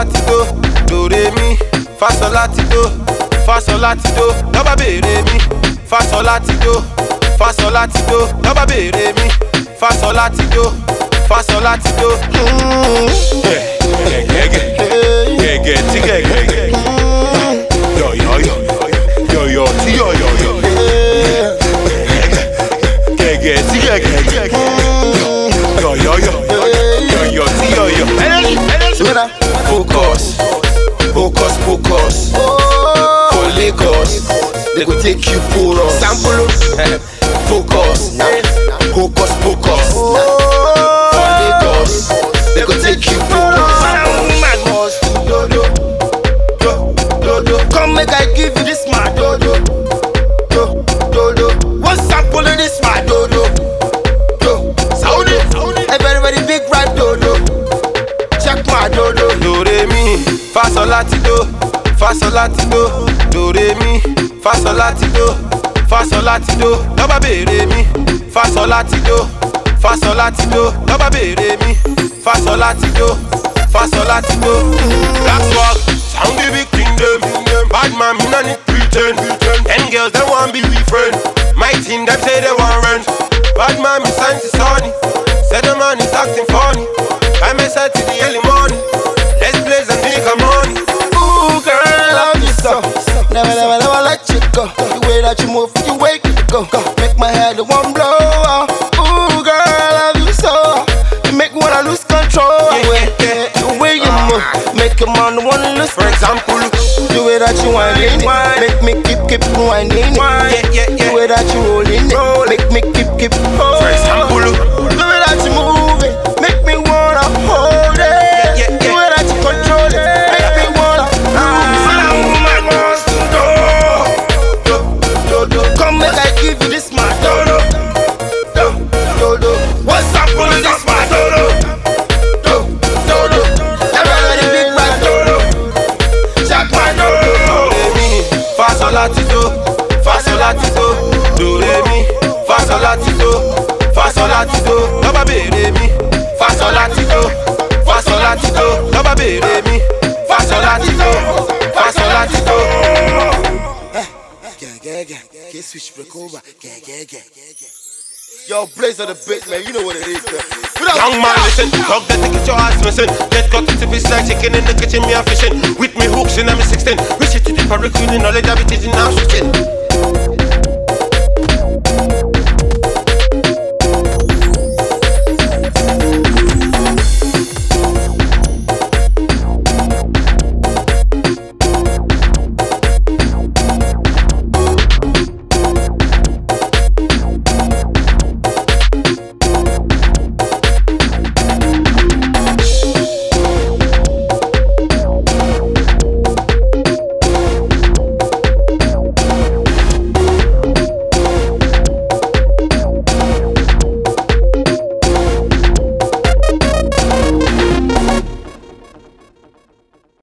la ti do, do re mi. Fa sol la ti do, fa sol la ti do. Lọ́ba béèrè mi. Fa sol la ti do, fa sol la ti do. Lọ́ba béèrè mi. Fa sol la ti do, fa sol la ti do. Yo yo yo, yo yo ti yo yo yo. Yo yo yo, yo yo ti yo yo. Focus, focus, focus. For Lagos, they go take you for us. Sample, focus, focus, focus. For Lagos, they go take you for us. Come make I give you this my dodo, dodo. One sample of this my dodo, Saudi. A very big rap dodo. Check my dodo. Do re mi, fa sol la ti do, fa sol la ti do. Do re mi, fa sol la ti do, fa sol la ti do. Lọ́ba béèrè mi, fa sol la ti do, fa sol la ti do. Lọ́ba béèrè mi, fa sol la ti do, fa sol la ti do. Black swag, sound the big thing them. Bad man, me no need pretend. And girls they want be we friend. My team them say they want rent. Bad man, me sign to Sony. Say the man is acting funny. I may say to the early morning. Let's blaze and make a money. Ooh, girl, I love you so. Never let you go. The way that you move, you wake me to go. Make my head the one blow. Ooh, girl, I love you so. You make me wanna lose control. The way you move, make a man wanna lose. For example, the way that you whining, make me keep whining. The way that you rolling, make me keep. For example, the way that you moving, make me wanna hold it. The way that you control it, make me wanna come make I give you this my dodo. What's up with this my dodo? Everybody big my dodo. Check my dodo. Fa sol la ti do, fa sol la ti do. Do re mi, fa sol la ti do, fa sol la ti do. Lọ́ba béèrè mi, fa sol la ti do, fa sol la ti do. Lọ́ba béèrè mi, fa sol la ti do, fa sol la ti do. Get switch break over. Yo, Blaze on the beat, man. You know what it is, man. Young man, listen. Dog that get your ass missing. Get cut into fish like chicken in the kitchen. Me a fishing with me hooks in I'm 16. Wish it to the Parry Queen in knowledge of it is now switching.